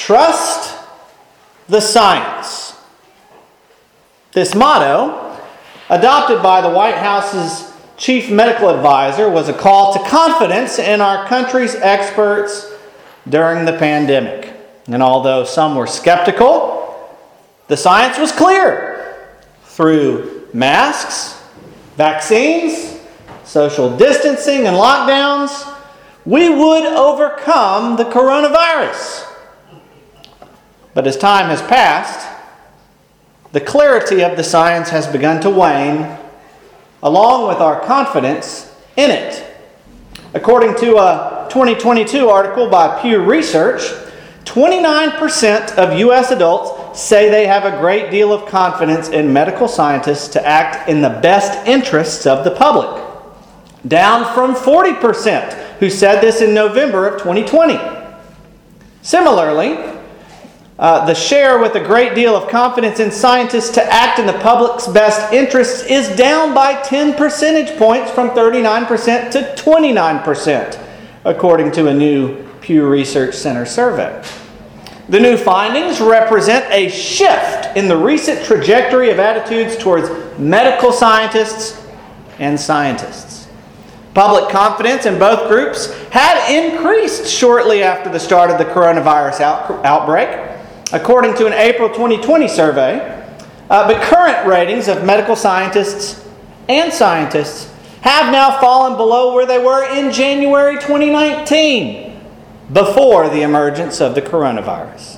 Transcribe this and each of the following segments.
Trust the science. This motto, adopted by the White House's chief medical advisor, was a call to confidence in our country's experts during the pandemic. And although some were skeptical, the science was clear. Through masks, vaccines, social distancing, and lockdowns, we would overcome the coronavirus. But as time has passed, the clarity of the science has begun to wane, along with our confidence in it. According to a 2022 article by Pew Research, 29% of U.S. adults say they have a great deal of confidence in medical scientists to act in the best interests of the public, down from 40% who said this in November of 2020. Similarly, the share with a great deal of confidence in scientists to act in the public's best interests is down by 10 percentage points from 39% to 29%, according to a new Pew Research Center survey. The new findings represent a shift in the recent trajectory of attitudes towards medical scientists and scientists. Public confidence in both groups had increased shortly after the start of the coronavirus outbreak, according to an April 2020 survey. But current ratings of medical scientists and scientists have now fallen below where they were in January 2019, before the emergence of the coronavirus.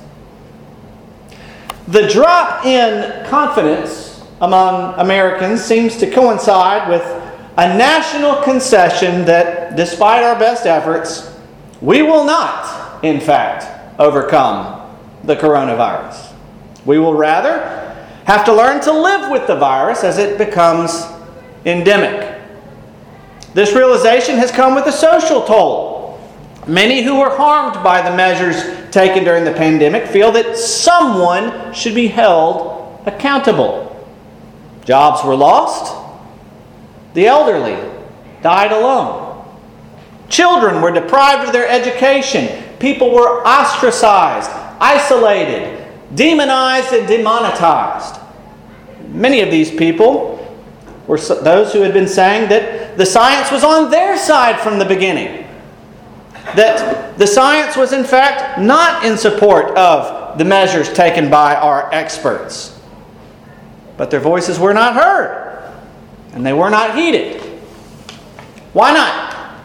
The drop in confidence among Americans seems to coincide with a national concession that, despite our best efforts, we will not, in fact, overcome the coronavirus. We will rather have to learn to live with the virus as it becomes endemic. This realization has come with a social toll. Many who were harmed by the measures taken during the pandemic feel that someone should be held accountable. Jobs were lost. The elderly died alone. Children were deprived of their education. People were ostracized, isolated, demonized, and demonetized. Many of these people were those who had been saying that the science was on their side from the beginning. That the science was in fact not in support of the measures taken by our experts. But their voices were not heard, and they were not heeded. Why not?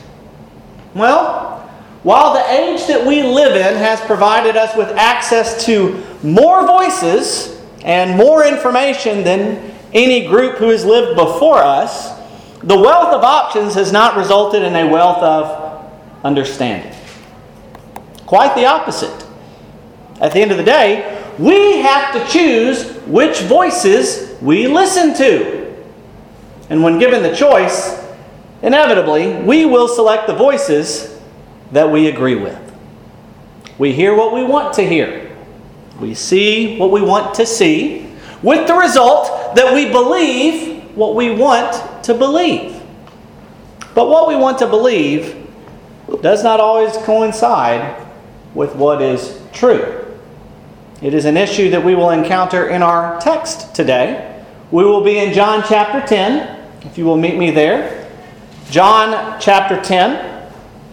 Well, while the age that we live in has provided us with access to more voices and more information than any group who has lived before us, the wealth of options has not resulted in a wealth of understanding. Quite the opposite. At the end of the day, we have to choose which voices we listen to. And when given the choice, inevitably, we will select the voices that we agree with. We hear what we want to hear. We see what we want to see, with the result that we believe what we want to believe. But what we want to believe does not always coincide with what is true. It is an issue that we will encounter in our text today. We will be in John chapter 10, if you will meet me there. John chapter 10.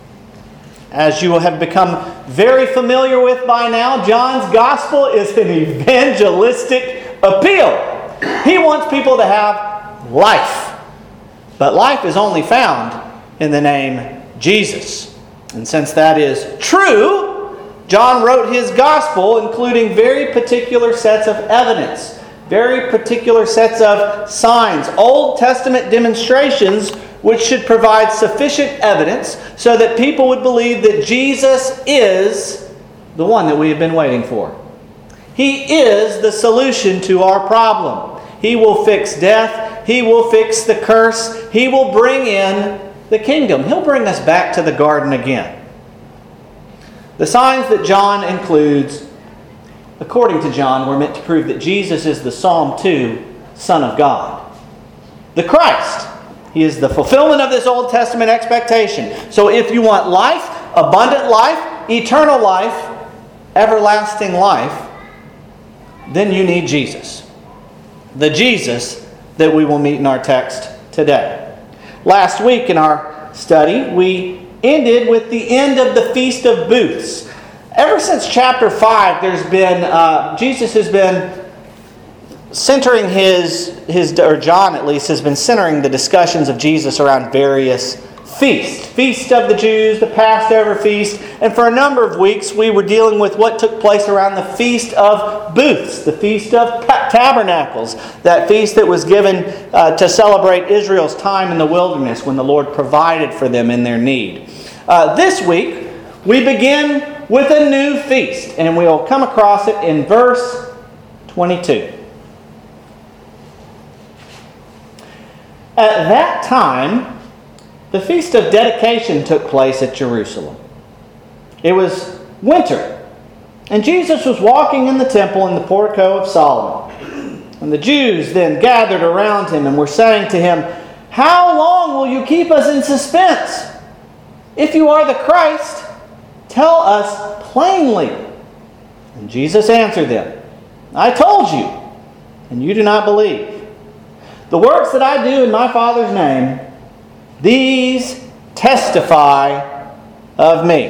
As you have become very familiar with by now, John's gospel is an evangelistic appeal. He wants people to have life. But life is only found in the name Jesus. And since that is true, John wrote his gospel including very particular sets of evidence, very particular sets of signs, Old Testament demonstrations which should provide sufficient evidence so that people would believe that Jesus is the one that we have been waiting for. He is the solution to our problem. He will fix death. He will fix the curse. He will bring in the kingdom. He'll bring us back to the garden again. The signs that John includes, according to John, were meant to prove that Jesus is the Psalm 2 Son of God. The Christ. He is the fulfillment of this Old Testament expectation. So if you want life, abundant life, eternal life, everlasting life, then you need Jesus. The Jesus that we will meet in our text today. Last week in our study, we ended with the end of the Feast of Booths. Ever since chapter 5, Jesus has been centering or John at least, has been centering the discussions of Jesus around various feasts. Feast of the Jews, the Passover feast, and for a number of weeks we were dealing with what took place around the Feast of Booths, the Feast of Tabernacles, that feast that was given to celebrate Israel's time in the wilderness when the Lord provided for them in their need. This week we begin with a new feast, and we will come across it in verse 22. At that time, the Feast of Dedication took place at Jerusalem. It was winter, and Jesus was walking in the temple in the portico of Solomon. And the Jews then gathered around him and were saying to him, "How long will you keep us in suspense? If you are the Christ, tell us plainly." And Jesus answered them, "I told you, and you do not believe. The works that I do in my Father's name, these testify of me."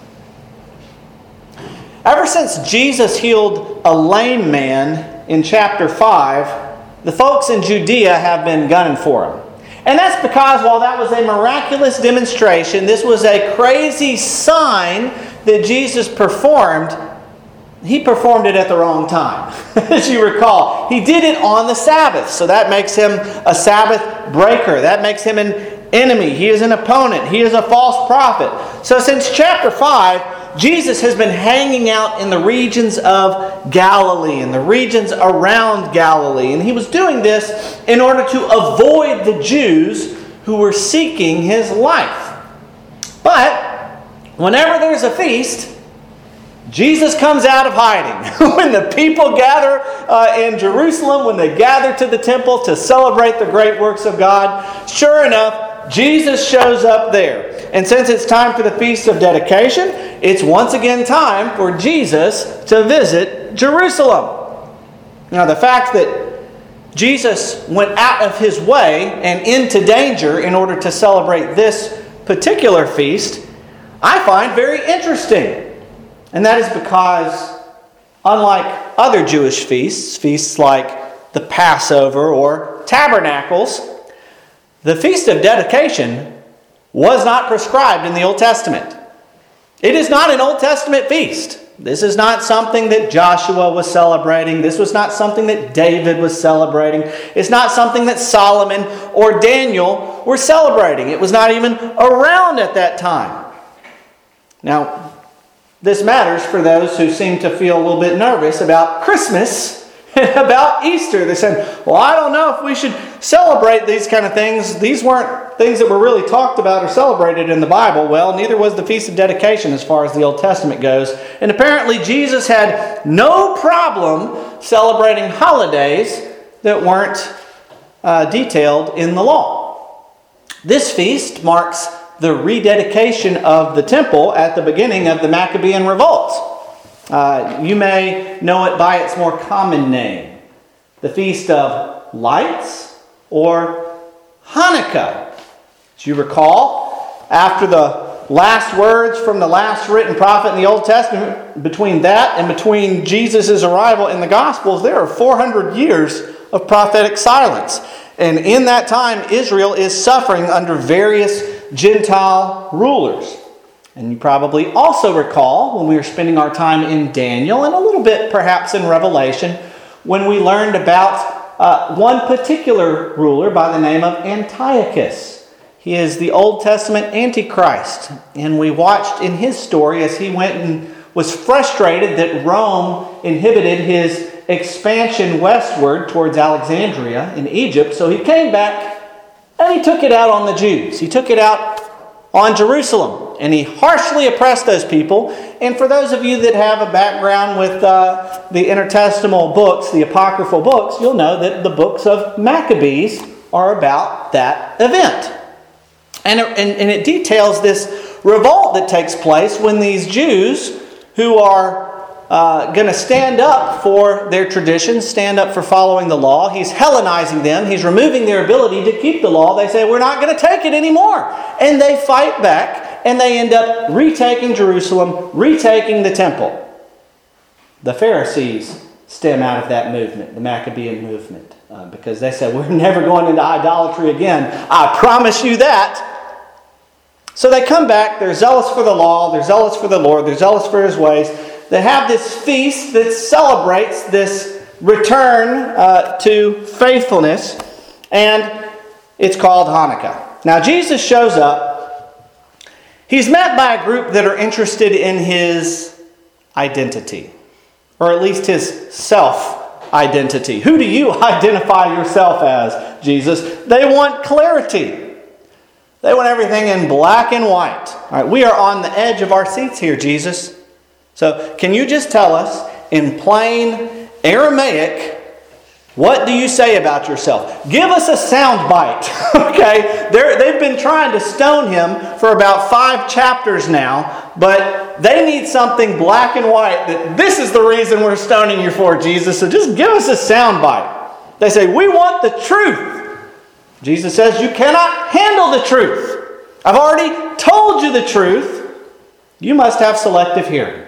Ever since Jesus healed a lame man in chapter 5, the folks in Judea have been gunning for him. And that's because while that was a miraculous demonstration, this was a crazy sign that Jesus performed, he performed it at the wrong time. As you recall, he did it on the Sabbath. So that makes him a Sabbath breaker. That makes him an enemy. He is an opponent. He is a false prophet. So since chapter 5, Jesus has been hanging out in the regions of Galilee and the regions around Galilee. And he was doing this in order to avoid the Jews who were seeking his life. But whenever there's a feast, Jesus comes out of hiding. When the people gather in Jerusalem, when they gather to the temple to celebrate the great works of God, sure enough, Jesus shows up there. And since it's time for the Feast of Dedication, it's once again time for Jesus to visit Jerusalem. Now, the fact that Jesus went out of his way and into danger in order to celebrate this particular feast, I find very interesting. And that is because, unlike other Jewish feasts, feasts like the Passover or Tabernacles, the Feast of Dedication was not prescribed in the Old Testament. It is not an Old Testament feast. This is not something that Joshua was celebrating. This was not something that David was celebrating. It's not something that Solomon or Daniel were celebrating. It was not even around at that time. Now, this matters for those who seem to feel a little bit nervous about Christmas and about Easter. They're saying, well, I don't know if we should celebrate these kind of things. These weren't things that were really talked about or celebrated in the Bible. Well, neither was the Feast of Dedication as far as the Old Testament goes. And apparently Jesus had no problem celebrating holidays that weren't detailed in the law. This feast marks the rededication of the temple at the beginning of the Maccabean revolt. You may know it by its more common name, the Feast of Lights or Hanukkah. As you recall, after the last words from the last written prophet in the Old Testament, between that and between Jesus' arrival in the Gospels, there are 400 years of prophetic silence. And in that time, Israel is suffering under various Gentile rulers. And you probably also recall when we were spending our time in Daniel and a little bit perhaps in Revelation when we learned about one particular ruler by the name of Antiochus. He is the Old Testament Antichrist. And we watched in his story as he went and was frustrated that Rome inhibited his expansion westward towards Alexandria in Egypt. So he came back and he took it out on the Jews. He took it out on Jerusalem. And he harshly oppressed those people. And for those of you that have a background with the intertestamental books, the apocryphal books, you'll know that the books of Maccabees are about that event. And it details this revolt that takes place when these Jews who are going to stand up for their traditions, stand up for following the law. He's Hellenizing them. He's removing their ability to keep the law. They say, we're not going to take it anymore. And they fight back, and they end up retaking Jerusalem, retaking the temple. The Pharisees stem out of that movement, the Maccabean movement, because they said, we're never going into idolatry again. I promise you that. So they come back. They're zealous for the law. They're zealous for the Lord. They're zealous for His ways. They have this feast that celebrates this return to faithfulness, and it's called Hanukkah. Now, Jesus shows up. He's met by a group that are interested in His identity, or at least His self-identity. Who do you identify yourself as, Jesus? They want clarity. They want everything in black and white. All right, we are on the edge of our seats here, Jesus. So can you just tell us in plain Aramaic, what do you say about yourself? Give us a sound bite. Okay? They've been trying to stone Him for about 5 chapters now, but they need something black and white that this is the reason we're stoning you for, Jesus. So just give us a sound bite. They say, we want the truth. Jesus says, you cannot handle the truth. I've already told you the truth. You must have selective hearing.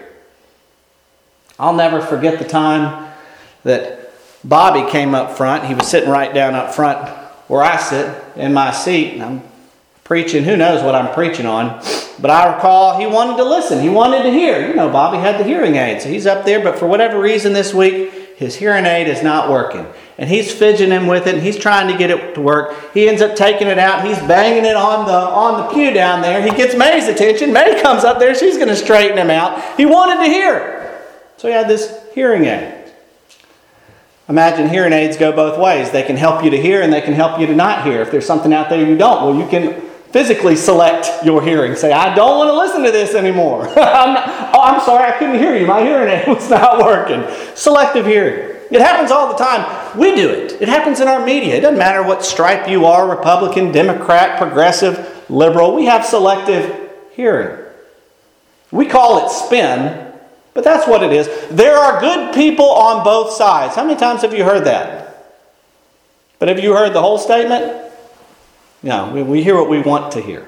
I'll never forget the time that Bobby came up front. He was sitting right down up front where I sit in my seat. And I'm preaching. Who knows what I'm preaching on. But I recall he wanted to listen. He wanted to hear. You know, Bobby had the hearing aid. So he's up there. But for whatever reason this week, his hearing aid is not working. And he's fidgeting with it, and he's trying to get it to work. He ends up taking it out. He's banging it on the pew down there. He gets May's attention. May comes up there. She's going to straighten him out. He wanted to hear. So he had this hearing aid. Imagine hearing aids go both ways. They can help you to hear, and they can help you to not hear. If there's something out there you don't, well, you can physically select your hearing. Say, I don't want to listen to this anymore. I'm sorry, I couldn't hear you. My hearing aid was not working. Selective hearing. It happens all the time. We do it. It happens in our media. It doesn't matter what stripe you are, Republican, Democrat, progressive, liberal. We have selective hearing. We call it spin, but that's what it is. There are good people on both sides. How many times have you heard that? But have you heard the whole statement? No, we hear what we want to hear.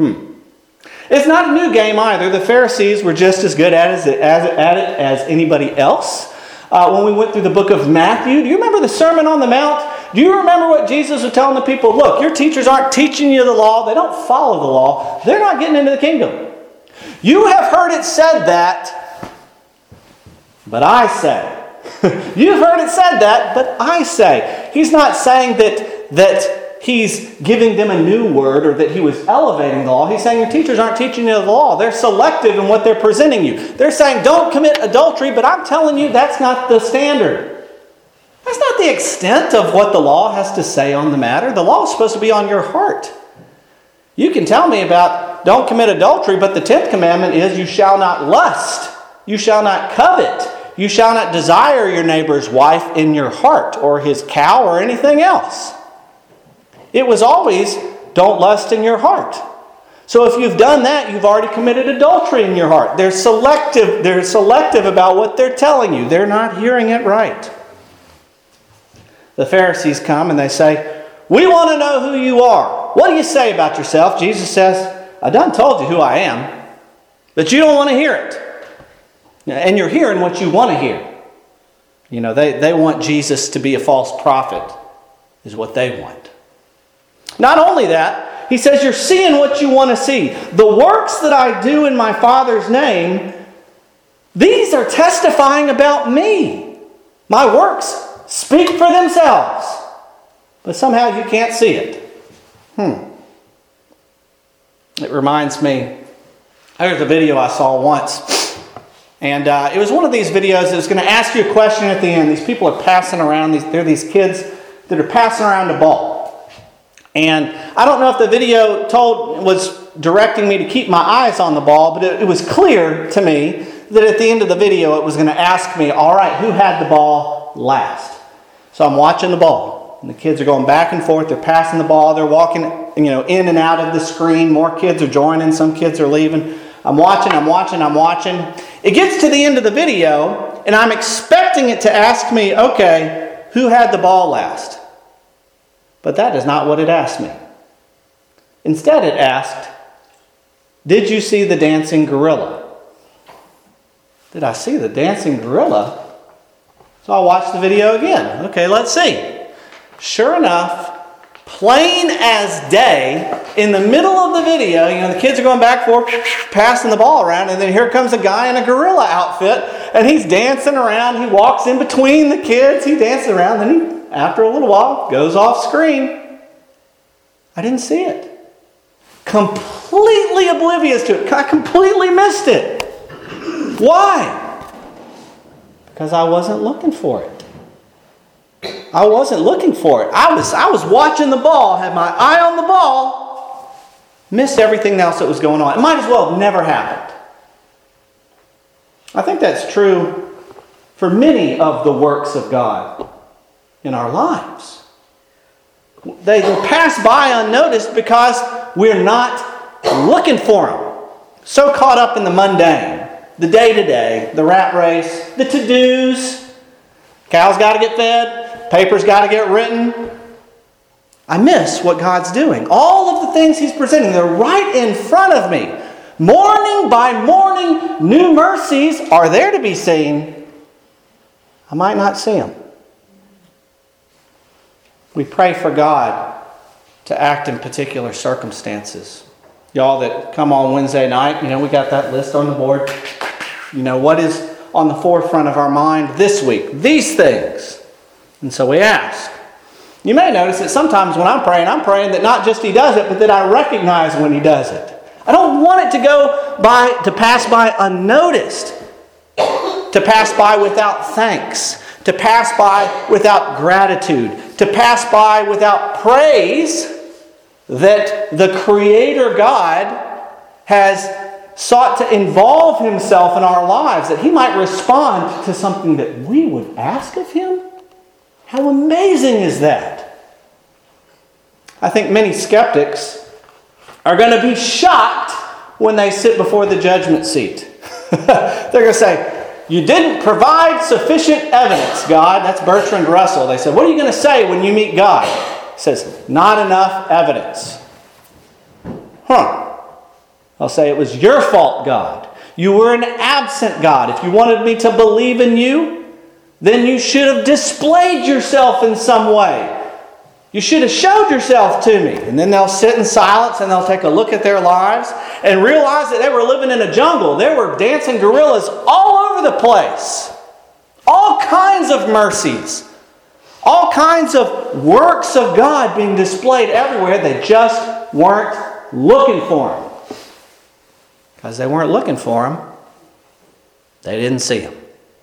It's not a new game either. The Pharisees were just as good at it as anybody else. When we went through the book of Matthew, do you remember the Sermon on the Mount? Do you remember what Jesus was telling the people? Look, your teachers aren't teaching you the law. They don't follow the law. They're not getting into the kingdom. You have heard it said that, but I say. You've heard it said that, but I say. He's not saying that He's giving them a new word or that He was elevating the law. He's saying your teachers aren't teaching you the law. They're selective in what they're presenting you. They're saying don't commit adultery, but I'm telling you that's not the standard. That's not the extent of what the law has to say on the matter. The law is supposed to be on your heart. You can tell me about don't commit adultery, but the 10th commandment is you shall not lust. You shall not covet. You shall not desire your neighbor's wife in your heart or his cow or anything else. It was always, don't lust in your heart. So if you've done that, you've already committed adultery in your heart. They're selective about what they're telling you. They're not hearing it right. The Pharisees come and they say, we want to know who you are. What do you say about yourself? Jesus says, I done told you who I am, but you don't want to hear it. And you're hearing what you want to hear. You know, they want Jesus to be a false prophet, is what they want. Not only that, He says you're seeing what you want to see. The works that I do in my Father's name, these are testifying about me. My works speak for themselves. But somehow you can't see it. It reminds me, there's a video I saw once. And it was one of these videos that was going to ask you a question at the end. These people are passing around. They're these kids that are passing around a ball. And I don't know if the video was directing me to keep my eyes on the ball, but it was clear to me that at the end of the video it was going to ask me, all right, who had the ball last? So I'm watching the ball. And the kids are going back and forth. They're passing the ball. They're walking in and out of the screen. More kids are joining. Some kids are leaving. I'm watching. It gets to the end of the video, and I'm expecting it to ask me, okay, who had the ball last? But that is not what it asked me. Instead, it asked, did you see the dancing gorilla? Did I see the dancing gorilla? So I'll watch the video again. Okay, let's see. Sure enough, plain as day, in the middle of the video, the kids are going back and forth, passing the ball around, and then here comes a guy in a gorilla outfit, and he's dancing around. He walks in between the kids. He dances around, then he, after a little while, goes off screen. I didn't see it. Completely oblivious to it. I completely missed it. Why? Because I wasn't looking for it. I wasn't looking for it. I was watching the ball, had my eye on the ball, missed everything else that was going on. It might as well have never happened. I think that's true for many of the works of God in our lives. They pass by unnoticed because we're not looking for them. So caught up in the mundane, the day-to-day, the rat race, the to-dos. Cow's got to get fed. Paper's got to get written. I miss what God's doing. All of the things He's presenting, they're right in front of me. Morning by morning, new mercies are there to be seen. I might not see them. We pray for God to act in particular circumstances. Y'all that come on Wednesday night, we got that list on the board. What is on the forefront of our mind this week? These things. And so we ask. You may notice that sometimes when I'm praying that not just He does it, but that I recognize when He does it. I don't want it to pass by unnoticed, to pass by without thanks, to pass by without gratitude, to pass by without praise that the Creator God has sought to involve Himself in our lives, that He might respond to something that we would ask of Him. How amazing is that? I think many skeptics are going to be shocked when they sit before the judgment seat. They're going to say, you didn't provide sufficient evidence, God. That's Bertrand Russell. They said, what are you going to say when you meet God? He says, not enough evidence. I'll say, it was your fault, God. You were an absent God. If you wanted me to believe in you, then you should have displayed yourself in some way. You should have showed yourself to me. And then they'll sit in silence and they'll take a look at their lives and realize that they were living in a jungle. There were dancing gorillas all over the place. All kinds of mercies. All kinds of works of God being displayed everywhere. They just weren't looking for them. Because they weren't looking for them, they didn't see them.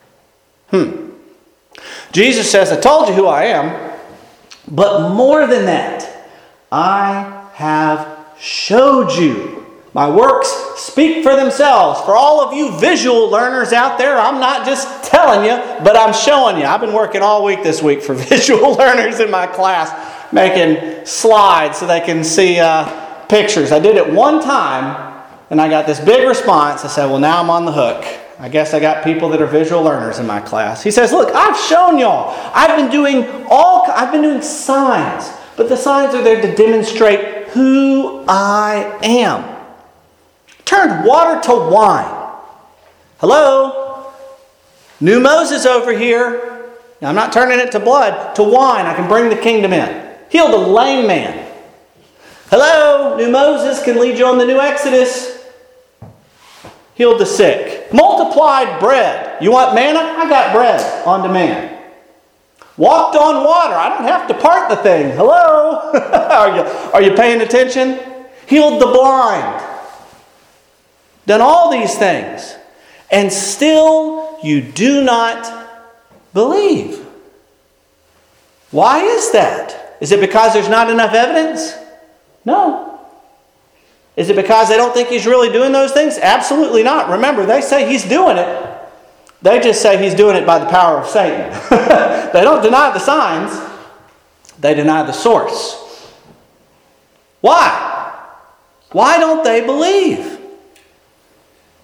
Jesus says, I told you who I am, but more than that, I have showed you. My works speak for themselves. For all of you visual learners out there, I'm not just telling you, but I'm showing you. I've been working all week this week for visual learners in my class, making slides so they can see pictures. I did it one time, and I got this big response. I said, well, now I'm on the hook. I guess I got people that are visual learners in my class. He says, look, I've shown y'all. I've been doing signs, but the signs are there to demonstrate who I am. Turned water to wine. Hello? New Moses over here. Now, I'm not turning it to blood, to wine. I can bring the kingdom in. Healed a lame man. Hello? New Moses can lead you on the new Exodus. Healed the sick. Multiplied bread. You want manna? I got bread on demand. Walked on water. I don't have to part the thing. Hello? Are you paying attention? Healed the blind. Done all these things. And still you do not believe. Why is that? Is it because there's not enough evidence? No. Is it because they don't think He's really doing those things? Absolutely not. Remember, they say He's doing it. They just say He's doing it by the power of Satan. They don't deny the signs. They deny the source. Why? Why don't they believe?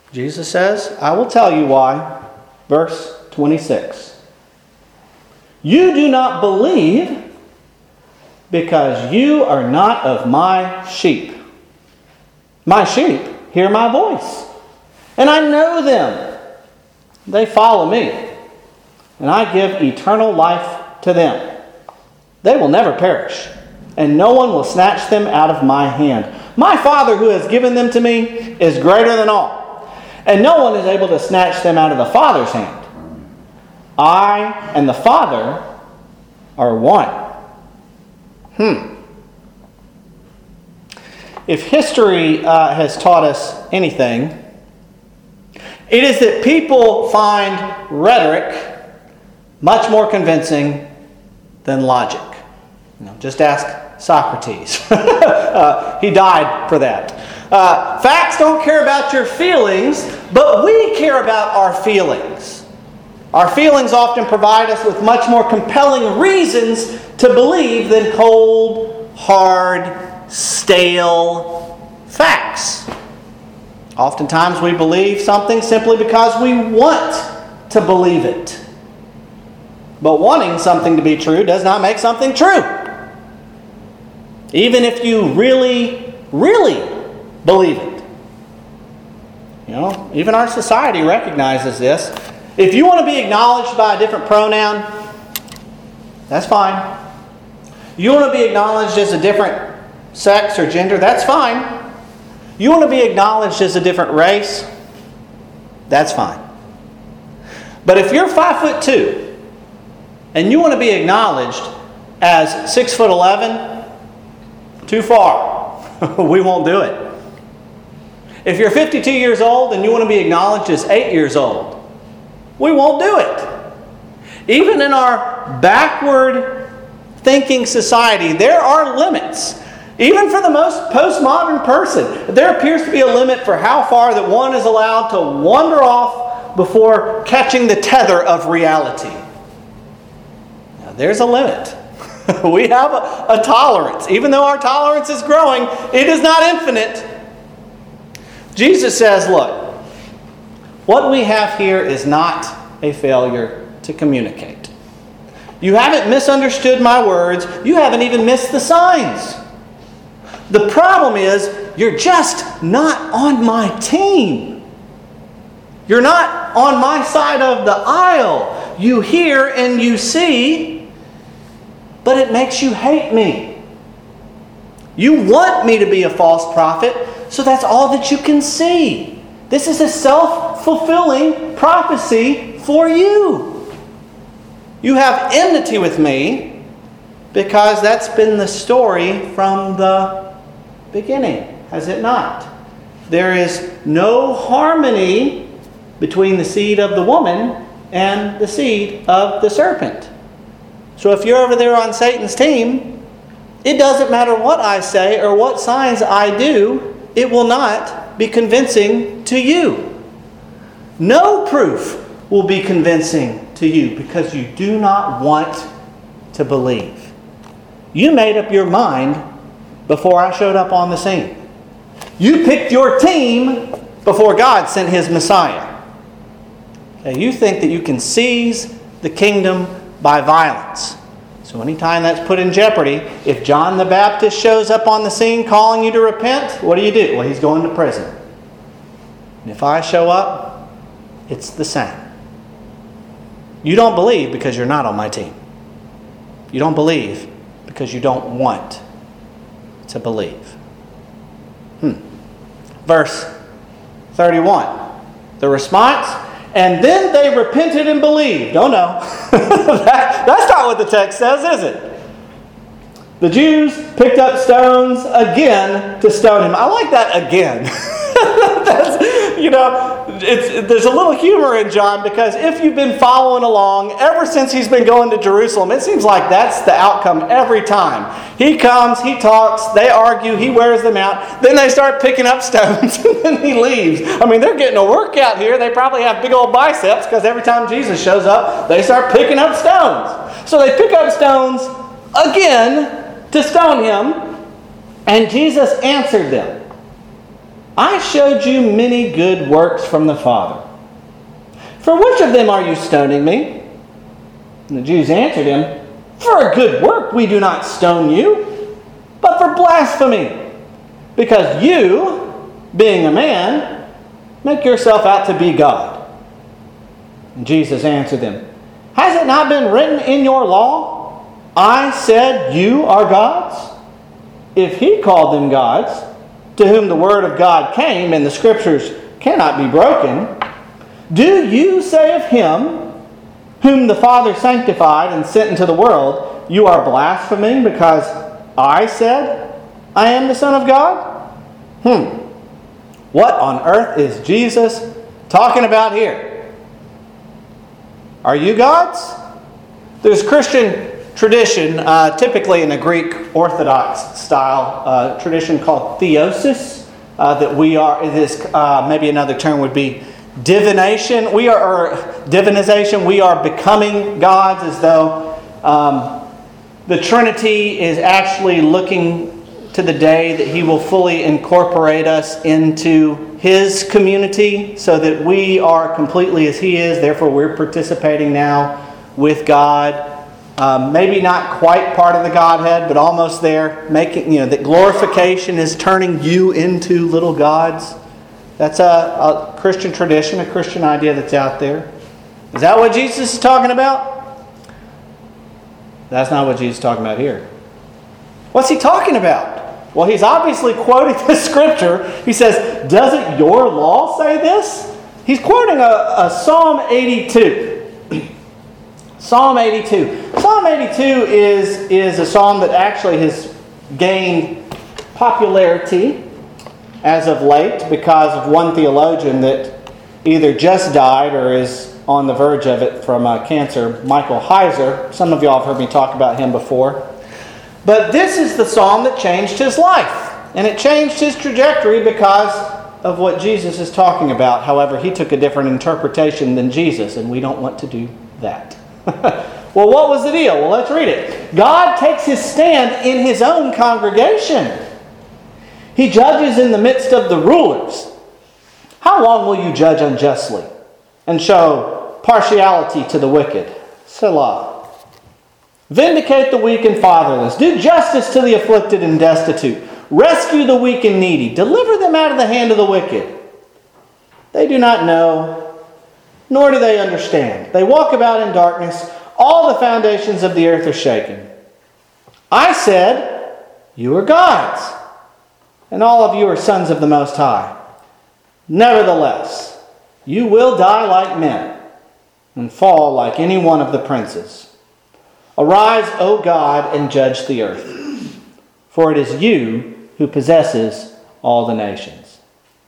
Jesus says, I will tell you why. Verse 26. You do not believe because you are not of my sheep. My sheep hear my voice, and I know them. They follow me, and I give eternal life to them. They will never perish, and no one will snatch them out of my hand. My Father who has given them to me is greater than all, and no one is able to snatch them out of the Father's hand. I and the Father are one. If history has taught us anything, it is that people find rhetoric much more convincing than logic. Just ask Socrates. He died for that. Facts don't care about your feelings, but we care about our feelings. Our feelings often provide us with much more compelling reasons to believe than cold, hard, stale facts. Oftentimes we believe something simply because we want to believe it. But wanting something to be true does not make something true. Even if you really, really believe it. Even our society recognizes this. If you want to be acknowledged by a different pronoun, that's fine. You want to be acknowledged as a different sex or gender, that's fine. You want to be acknowledged as a different race, that's fine. But if you're 5'2" and you want to be acknowledged as 6'11", too far. We won't do it. If you're 52 years old and you want to be acknowledged as 8 years old, we won't do it. Even in our backward thinking society, there are limits. Even for the most postmodern person, there appears to be a limit for how far that one is allowed to wander off before catching the tether of reality. Now, there's a limit. We have a tolerance. Even though our tolerance is growing, it is not infinite. Jesus says, look, what we have here is not a failure to communicate. You haven't misunderstood my words. You haven't even missed the signs. The problem is, you're just not on my team. You're not on my side of the aisle. You hear and you see, but it makes you hate me. You want me to be a false prophet, so that's all that you can see. This is a self-fulfilling prophecy for you. You have enmity with me because that's been the story from the beginning, has it not? There is no harmony between the seed of the woman and the seed of the serpent. So if you're over there on Satan's team, it doesn't matter what I say or what signs I do, it will not be convincing to you. No proof will be convincing to you because you do not want to believe. You made up your mind before I showed up on the scene. You picked your team before God sent His Messiah. Okay, you think that you can seize the kingdom by violence. So anytime that's put in jeopardy, if John the Baptist shows up on the scene calling you to repent, what do? Well, he's going to prison. And if I show up, it's the same. You don't believe because you're not on my team. You don't believe because you don't want to believe. Verse 31. The response, and then they repented and believed. Oh no. That's not what the text says, is it? The Jews picked up stones again to stone him. I like that again. There's a little humor in John because if you've been following along ever since he's been going to Jerusalem, it seems like that's the outcome every time. He comes, he talks, they argue, he wears them out, then they start picking up stones and then he leaves. I mean, they're getting a workout here. They probably have big old biceps because every time Jesus shows up, they start picking up stones. So they pick up stones again to stone him, and Jesus answered them. I showed you many good works from the Father. For which of them are you stoning me?" And the Jews answered him, "For a good work we do not stone you, but for blasphemy, because you, being a man, make yourself out to be God." And Jesus answered them, "Has it not been written in your law, I said you are gods? If he called them gods, to whom the word of God came, and the scriptures cannot be broken, do you say of him whom the Father sanctified and sent into the world, you are blaspheming because I said I am the Son of God?" What on earth is Jesus talking about here? Are you gods? There's Christian tradition, typically in a Greek Orthodox style tradition called theosis, that we are, this maybe another term would be divination. Or divinization. We are becoming gods, as though the Trinity is actually looking to the day that He will fully incorporate us into His community, so that we are completely as He is. Therefore, we're participating now with God. Maybe not quite part of the Godhead, but almost there. Making, that glorification is turning you into little gods. That's a Christian tradition, a Christian idea that's out there. Is that what Jesus is talking about? That's not what Jesus is talking about here. What's He talking about? Well, He's obviously quoting the scripture. He says, "Doesn't your law say this?" He's quoting a Psalm 82. Psalm 82. Psalm 82 is a psalm that actually has gained popularity as of late because of one theologian that either just died or is on the verge of it from cancer, Michael Heiser. Some of y'all have heard me talk about him before. But this is the psalm that changed his life. And it changed his trajectory because of what Jesus is talking about. However, he took a different interpretation than Jesus, and we don't want to do that. Well, what was the deal? Well, let's read it. God takes His stand in His own congregation. He judges in the midst of the rulers. How long will you judge unjustly and show partiality to the wicked? Selah. Vindicate the weak and fatherless. Do justice to the afflicted and destitute. Rescue the weak and needy. Deliver them out of the hand of the wicked. They do not know, nor do they understand. They walk about in darkness. All the foundations of the earth are shaken. I said, you are gods, and all of you are sons of the Most High. Nevertheless, you will die like men and fall like any one of the princes. Arise, O God, and judge the earth, for it is you who possesses all the nations.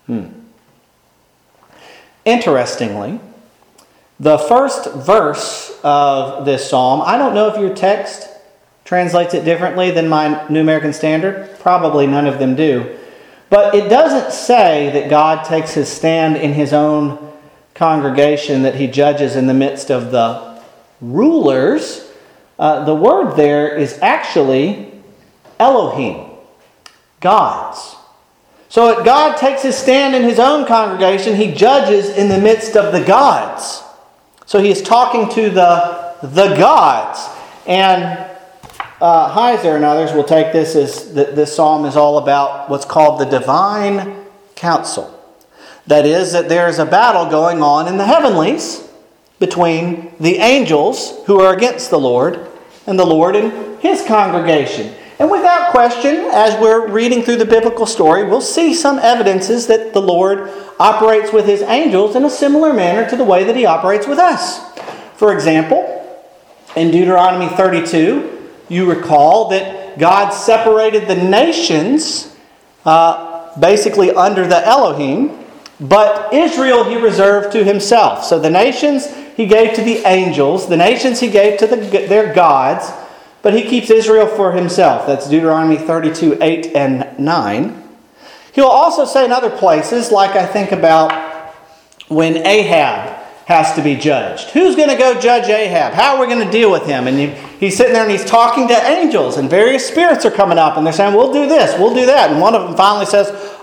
Interestingly, the first verse of this psalm, I don't know if your text translates it differently than my New American Standard. Probably none of them do. But it doesn't say that God takes His stand in His own congregation, that He judges in the midst of the rulers. The word there is actually Elohim, gods. So God takes His stand in His own congregation. He judges in the midst of the gods. So He is talking to the gods. And Heiser and others will take this as that this psalm is all about what's called the divine council. That is, that there is a battle going on in the heavenlies between the angels who are against the Lord and the Lord and His congregation. And without question, as we're reading through the biblical story, we'll see some evidences that the Lord operates with His angels in a similar manner to the way that He operates with us. For example, in Deuteronomy 32, you recall that God separated the nations basically under the Elohim, but Israel He reserved to Himself. So the nations He gave to the angels, the nations He gave to their gods, but He keeps Israel for Himself. That's Deuteronomy 32, 8 and 9. He'll also say in other places, like I think about when Ahab has to be judged. Who's going to go judge Ahab? How are we going to deal with him? And he's sitting there and he's talking to angels, and various spirits are coming up, and they're saying, we'll do this, we'll do that. And one of them finally says,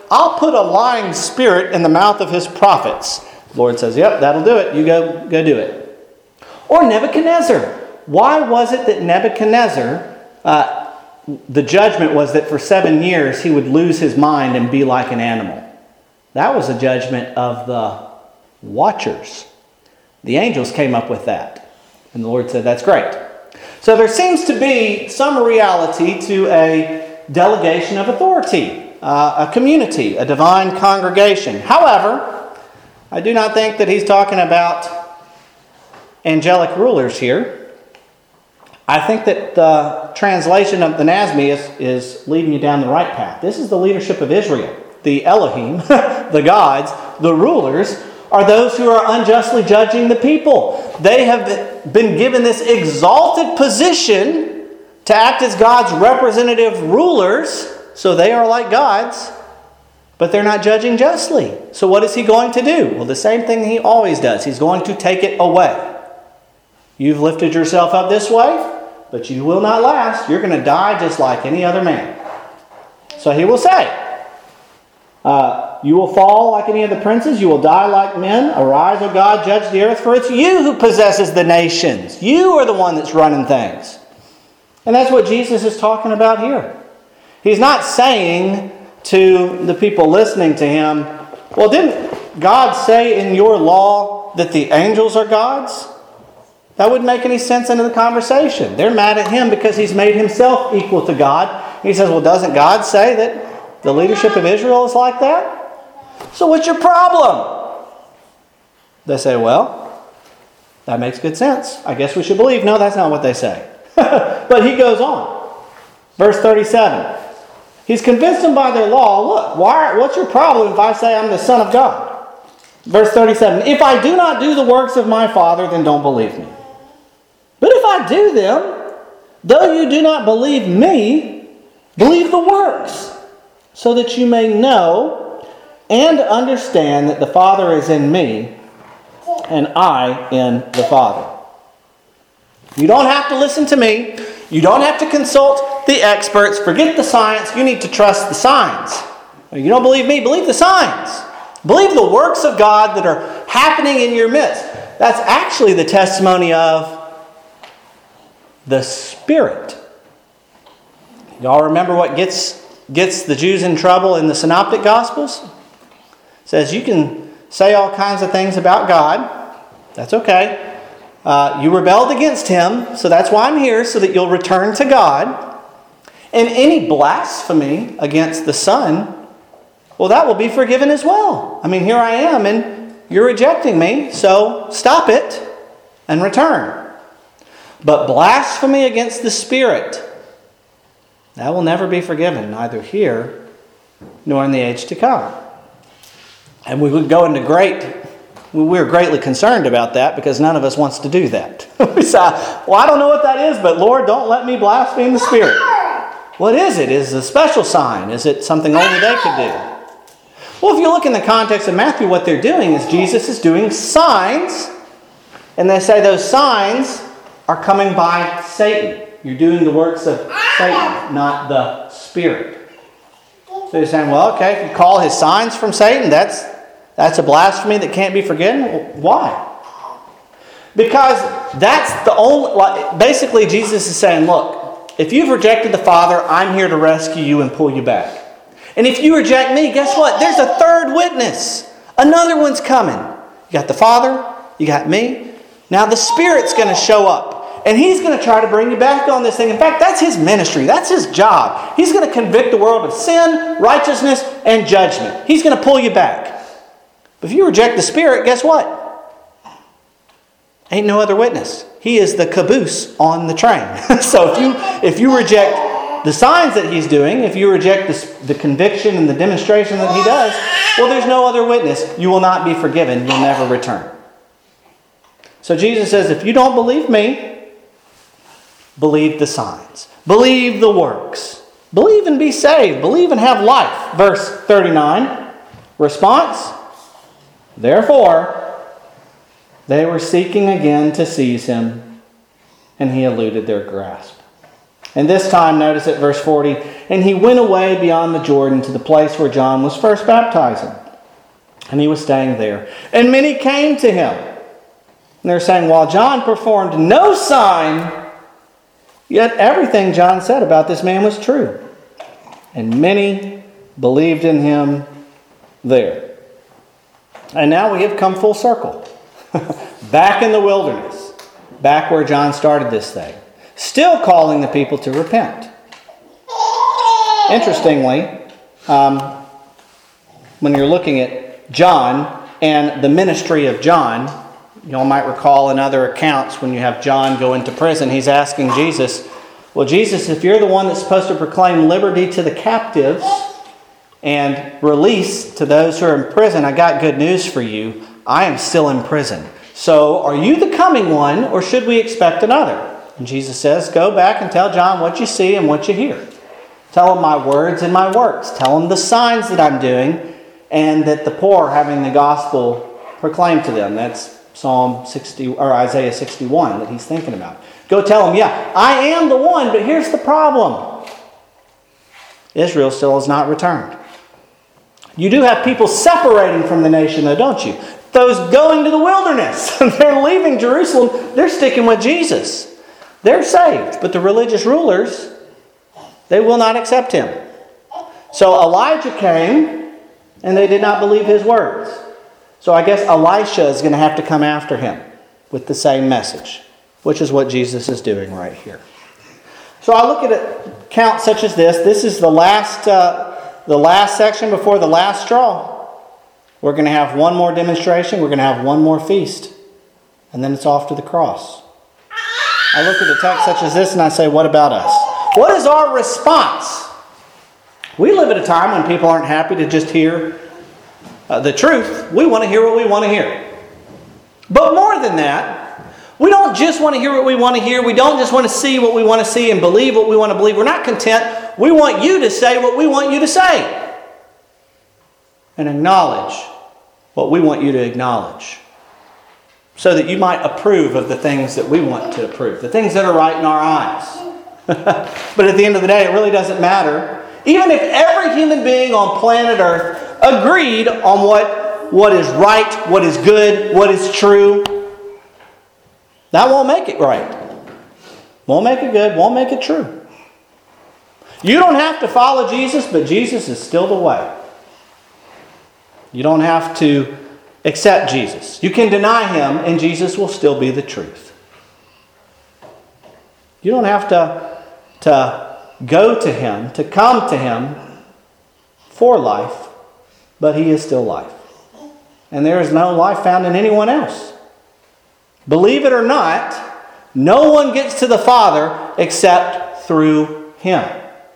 I'll put a lying spirit in the mouth of his prophets. The Lord says, yep, that'll do it. You go do it. Or Nebuchadnezzar. Why was it that Nebuchadnezzar, the judgment was that for 7 years he would lose his mind and be like an animal? That was a judgment of the watchers. The angels came up with that. And the Lord said, that's great. So there seems to be some reality to a delegation of authority, a community, a divine congregation. However, I do not think that he's talking about angelic rulers here. I think that the translation of the NASB is leading you down the right path. This is the leadership of Israel. The Elohim, the gods, the rulers, are those who are unjustly judging the people. They have been given this exalted position to act as God's representative rulers, so they are like gods, but they're not judging justly. So what is he going to do? Well, the same thing he always does. He's going to take it away. You've lifted yourself up this way, but you will not last. You're going to die just like any other man. So he will say, you will fall like any of the princes. You will die like men. Arise, O God, judge the earth, for it's you who possesses the nations. You are the one that's running things. And that's what Jesus is talking about here. He's not saying to the people listening to him, well, didn't God say in your law that the angels are gods? That wouldn't make any sense into the conversation. They're mad at him because he's made himself equal to God. He says, well, doesn't God say that the leadership of Israel is like that? So what's your problem? They say, well, that makes good sense. I guess we should believe. No, that's not what they say. But he goes on. Verse 37. He's convinced them by their law. Look, what's your problem if I say I'm the Son of God? Verse 37. If I do not do the works of my Father, then don't believe me. But if I do them, though you do not believe me, believe the works, so that you may know and understand that the Father is in me, and I in the Father. You don't have to listen to me. You don't have to consult the experts. Forget the science. You need to trust the signs. You don't believe me? Believe the signs. Believe the works of God that are happening in your midst. That's actually the testimony of the Spirit. Y'all remember what gets the Jews in trouble in the Synoptic Gospels? It says you can say all kinds of things about God. That's okay. You rebelled against him, so that's why I'm here, so that you'll return to God. And any blasphemy against the Son, well, that will be forgiven as well. I mean, here I am, and you're rejecting me, so stop it and return. But blasphemy against the Spirit, that will never be forgiven, neither here nor in the age to come. And we would go into we're greatly concerned about that because none of us wants to do that. We say, well, I don't know what that is, but Lord, don't let me blaspheme the Spirit. What is it? Is it a special sign? Is it something only they could do? Well, if you look in the context of Matthew, what they're doing is Jesus is doing signs, and they say those signs are coming by Satan. You're doing the works of Satan, not the Spirit. So you're saying, well, okay, if you call his signs from Satan, that's a blasphemy that can't be forgiven? Well, why? Because that's the only... Basically, Jesus is saying, look, if you've rejected the Father, I'm here to rescue you and pull you back. And if you reject me, guess what? There's a third witness. Another one's coming. You got the Father, you got me. Now the Spirit's going to show up. And he's going to try to bring you back on this thing. In fact, that's his ministry. That's his job. He's going to convict the world of sin, righteousness, and judgment. He's going to pull you back. But if you reject the Spirit, guess what? Ain't no other witness. He is the caboose on the train. So if you reject the signs that he's doing, if you reject the conviction and the demonstration that he does, well, there's no other witness. You will not be forgiven. You'll never return. So Jesus says, if you don't believe me, believe the signs. Believe the works. Believe and be saved. Believe and have life. Verse 39. Response. Therefore, they were seeking again to seize him, and he eluded their grasp. And this time, notice at verse 40, and he went away beyond the Jordan to the place where John was first baptizing. And he was staying there. And many came to him. And they're saying, while John performed no sign, yet everything John said about this man was true. And many believed in him there. And now we have come full circle. Back in the wilderness. Back where John started this thing. Still calling the people to repent. Interestingly, when you're looking at John and the ministry of John, you all might recall in other accounts when you have John go into prison, he's asking Jesus, well, Jesus, if you're the one that's supposed to proclaim liberty to the captives and release to those who are in prison, I got good news for you. I am still in prison. So are you the coming one, or should we expect another? And Jesus says, go back and tell John what you see and what you hear. Tell him my words and my works. Tell him the signs that I'm doing, and that the poor are having the gospel proclaimed to them. That's Psalm 60 or Isaiah 61 that he's thinking about. Go tell him, yeah, I am the one, but here's the problem. Israel still has not returned. You do have people separating from the nation, though, don't you? Those going to the wilderness. They're leaving Jerusalem. They're sticking with Jesus. They're saved. But the religious rulers, they will not accept him. So Elijah came, and they did not believe his words. So I guess Elisha is going to have to come after him with the same message, which is what Jesus is doing right here. So I look at accounts such as this. This is the last section before the last straw. We're going to have one more demonstration. We're going to have one more feast. And then it's off to the cross. I look at a text such as this and I say, what about us? What is our response? We live at a time when people aren't happy to just hear the truth. We want to hear what we want to hear. But more than that, we don't just want to hear what we want to hear. We don't just want to see what we want to see and believe what we want to believe. We're not content. We want you to say what we want you to say. And acknowledge what we want you to acknowledge. So that you might approve of the things that we want to approve. The things that are right in our eyes. But at the end of the day, it really doesn't matter. Even if every human being on planet Earth agreed on what is right, what is good, what is true, that won't make it right. Won't make it good, won't make it true. You don't have to follow Jesus, but Jesus is still the way. You don't have to accept Jesus. You can deny him, and Jesus will still be the truth. You don't have to go to him, to come to him for life, but he is still life. And there is no life found in anyone else. Believe it or not, no one gets to the Father except through him.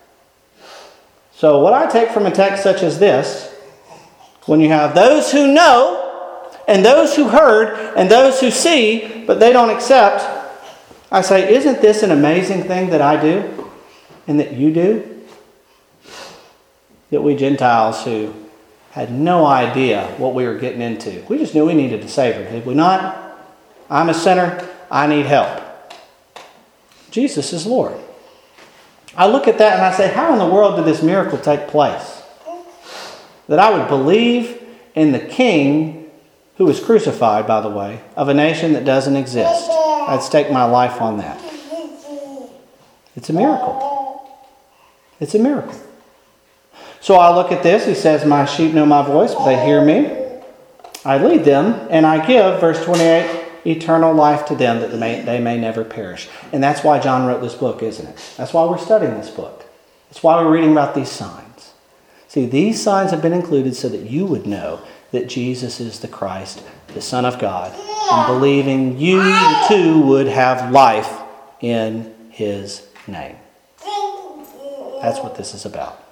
So what I take from a text such as this, when you have those who know, and those who heard, and those who see, but they don't accept, I say, isn't this an amazing thing that I do, and that you do? That we Gentiles who had no idea what we were getting into. We just knew we needed a Savior, did we not? I'm a sinner, I need help. Jesus is Lord. I look at that and I say, how in the world did this miracle take place? That I would believe in the King who was crucified, by the way, of a nation that doesn't exist. I'd stake my life on that. It's a miracle. It's a miracle. So I look at this. He says, my sheep know my voice, but they hear me. I lead them, and I give, verse 28, eternal life to them that they may never perish. And that's why John wrote this book, isn't it? That's why we're studying this book. That's why we're reading about these signs. See, these signs have been included so that you would know that Jesus is the Christ, the Son of God. And believing you too would have life in his name. That's what this is about.